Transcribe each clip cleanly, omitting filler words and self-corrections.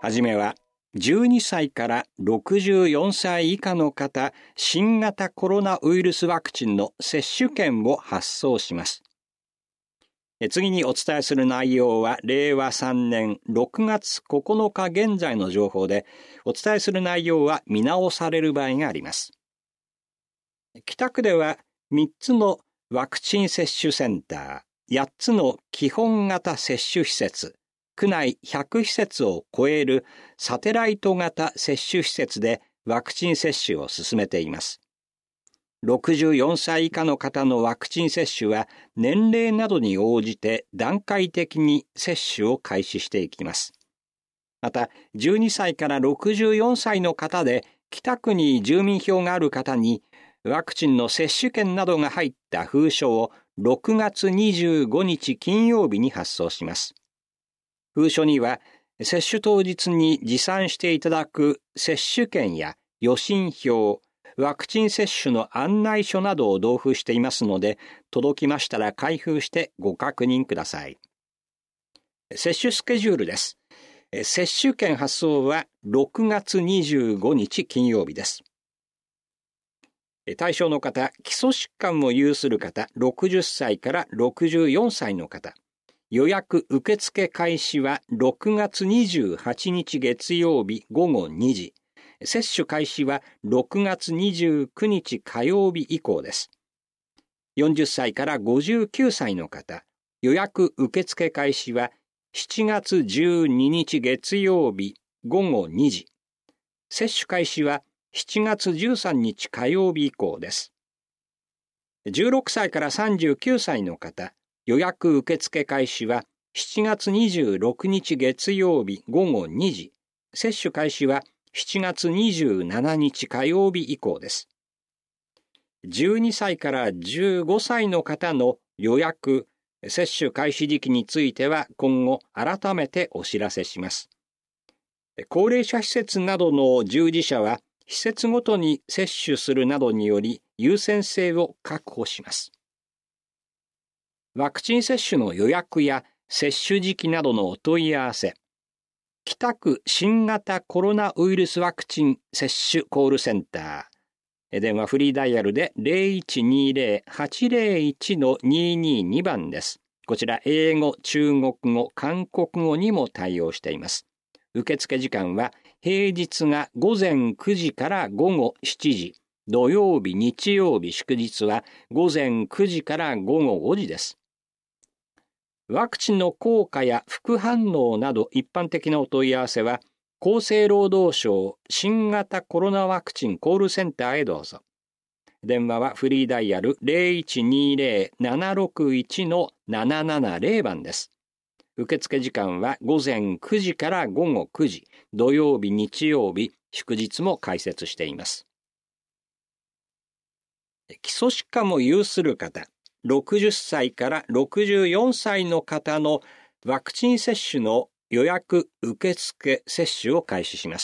はじめは、12歳から64歳以下の方、新型コロナウイルスワクチンの接種券を発送します。次にお伝えする内容は、令和3年6月9日現在の情報で、お伝えする内容は見直される場合があります。北区では、3つのワクチン接種センター、8つの基本型接種施設、区内100施設を超えるサテライト型接種施設でワクチン接種を進めています。64歳以下の方のワクチン接種は年齢などに応じて段階的に接種を開始していきます。また、12歳から64歳の方で北区に住民票がある方にワクチンの接種券などが入った封書を6月25日金曜日に発送します。封書には、接種当日に持参していただく接種券や予診票、ワクチン接種の案内書などを同封していますので、届きましたら開封してご確認ください。接種スケジュールです。接種券発送は6月25日金曜日です。対象の方、基礎疾患を有する方、60歳から64歳の方、予約受付開始は6月28日月曜日午後2時。接種開始は6月29日火曜日以降です。40歳から59歳の方、予約受付開始は7月12日月曜日午後2時。接種開始は7月13日火曜日以降です。16歳から39歳の方、予約受付開始は7月26日月曜日午後2時。接種開始は7月27日火曜日以降です。12歳から15歳の方の予約、接種開始時期については今後改めてお知らせします。高齢者施設などの従事者は施設ごとに接種するなどにより優先性を確保します。ワクチン接種の予約や接種時期などのお問い合わせ、北区新型コロナウイルスワクチン接種コールセンター、電話フリーダイヤルで 0120-801-222 番です。こちら英語、中国語、韓国語にも対応しています。受付時間は平日が午前9時から午後7時、土曜日、日曜日、祝日は午前9時から午後5時です。ワクチンの効果や副反応など一般的なお問い合わせは、厚生労働省新型コロナワクチンコールセンターへどうぞ。電話はフリーダイヤル 0120-761-770 番です。受付時間は午前9時から午後9時、土曜日、日曜日、祝日も開設しています。基礎疾患を有する方、60歳から64歳の方のワクチン接種の予約受付接種を開始します。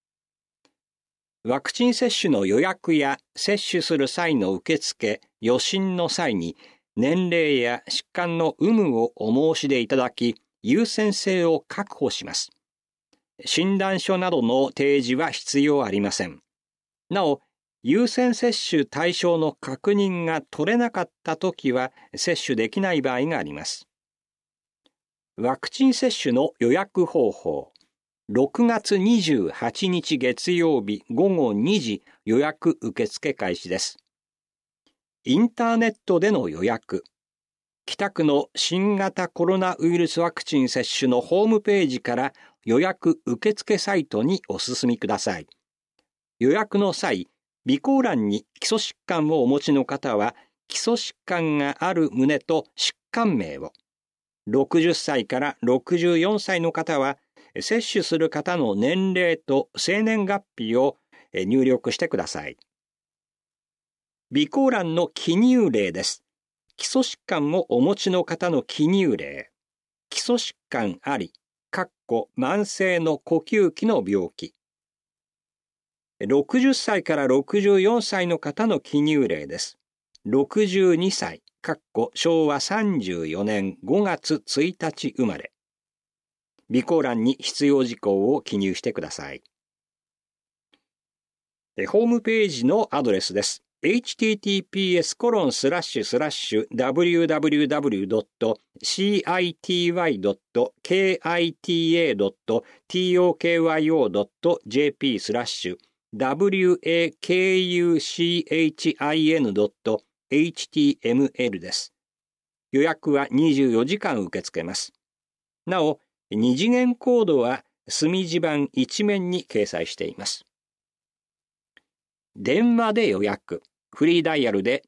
ワクチン接種の予約や接種する際の受付、予診の際に年齢や疾患の有無をお申し出いただき、優先性を確保します。診断書などの提示は必要ありません。なお、優先接種対象の確認が取れなかったときは接種できない場合があります。ワクチン接種の予約方法。6月28日月曜日午後2時予約受付開始です。インターネットでの予約。北区の新型コロナウイルスワクチン接種のホームページから予約受付サイトにお進みください。予約の際、備考欄に基礎疾患をお持ちの方は、基礎疾患がある旨と疾患名を、60歳から64歳の方は、接種する方の年齢と生年月日を入力してください。備考欄の記入例です。基礎疾患をお持ちの方の記入例。基礎疾患あり、慢性の呼吸器の病気。60歳から64歳の方の記入例です。62歳、昭和34年5月1日生まれ。 備考欄に必要事項を記入してください。ホームページのアドレスです。https://www.city.wakutchin.html です。予約は24時間受け付けます。なお、2次元コードは墨字盤一面に掲載しています。電話で予約。フリーダイヤルで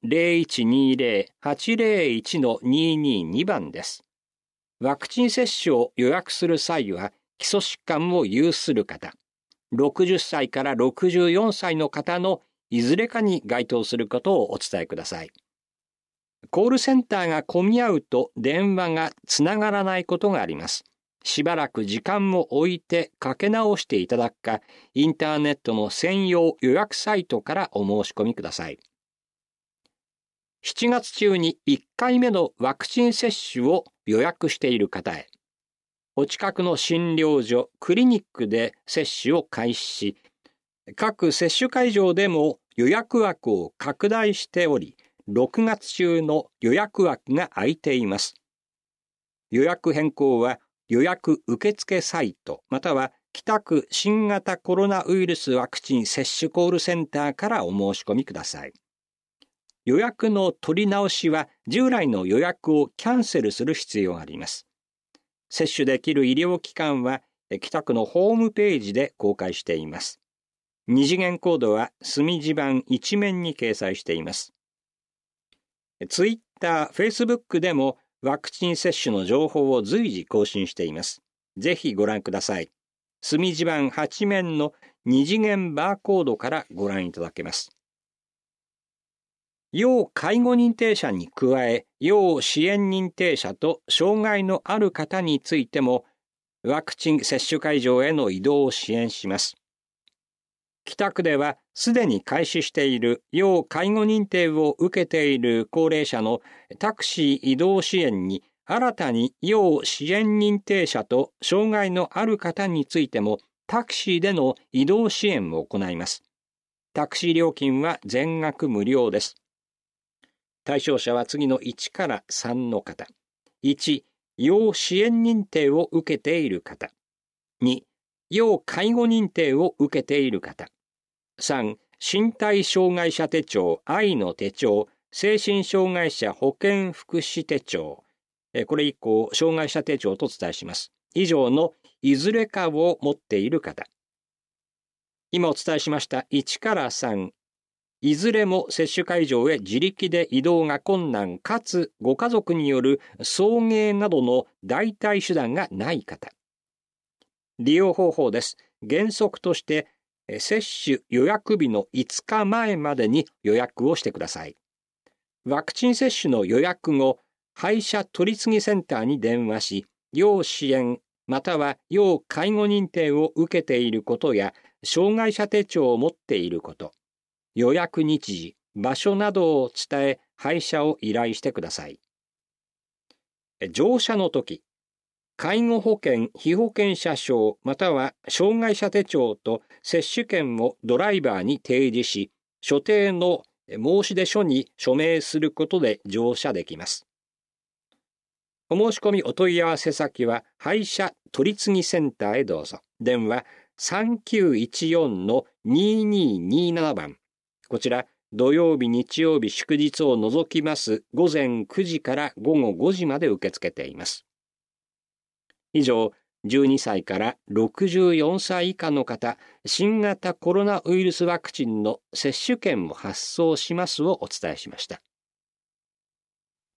0120-801-222 番です。ワクチン接種を予約する際は、基礎疾患を有する方、60歳から64歳の方のいずれかに該当することをお伝えください。コールセンターが混み合うと電話がつながらないことがあります。しばらく時間を置いてかけ直していただくか、インターネットの専用予約サイトからお申し込みください。7月中に1回目のワクチン接種を予約している方へ、お近くの診療所、クリニックで接種を開始し、各接種会場でも予約枠を拡大しており、6月中の予約枠が空いています。予約変更は予約受付サイトまたは北区新型コロナウイルスワクチン接種コールセンターからお申し込みください。予約の取り直しは従来の予約をキャンセルする必要があります。接種できる医療機関は北区のホームページで公開しています。2次元コードは墨字盤一面に掲載しています。ツイッター、フェイスブックでもワクチン接種の情報を随時更新しています。ぜひご覧ください。墨字盤8面の2次元バーコードからご覧いただけます。要介護認定者に加え、要支援認定者と障害のある方についても、ワクチン接種会場への移動を支援します。北区ではすでに開始している要介護認定を受けている高齢者のタクシー移動支援に新たに要支援認定者と障害のある方についてもタクシーでの移動支援を行います。タクシー料金は全額無料です。対象者は次の1から3の方。1、要支援認定を受けている方。2、要介護認定を受けている方。3、身体障害者手帳、愛の手帳、精神障害者保健福祉手帳。これ以降、障害者手帳とお伝えします。以上のいずれかを持っている方。今お伝えしました1から3。いずれも接種会場へ自力で移動が困難かつご家族による送迎などの代替手段がない方。利用方法です。原則として接種予約日の5日前までに予約をしてください。ワクチン接種の予約後、配車取り次ぎセンターに電話し、要支援または要介護認定を受けていることや障害者手帳を持っていること、予約日時、場所などを伝え配車を依頼してください。乗車の時、介護保険被保険者証または障害者手帳と接種券をドライバーに提示し、所定の申出書に署名することで乗車できます。お申し込みお問い合わせ先は配車取り次ぎセンターへどうぞ。電話 3914-2227 番。こちら土曜日日曜日祝日を除きます午前9時から午後5時まで受け付けています。以上、12歳から64歳以下の方、新型コロナウイルスワクチンの接種券を発送しますをお伝えしました。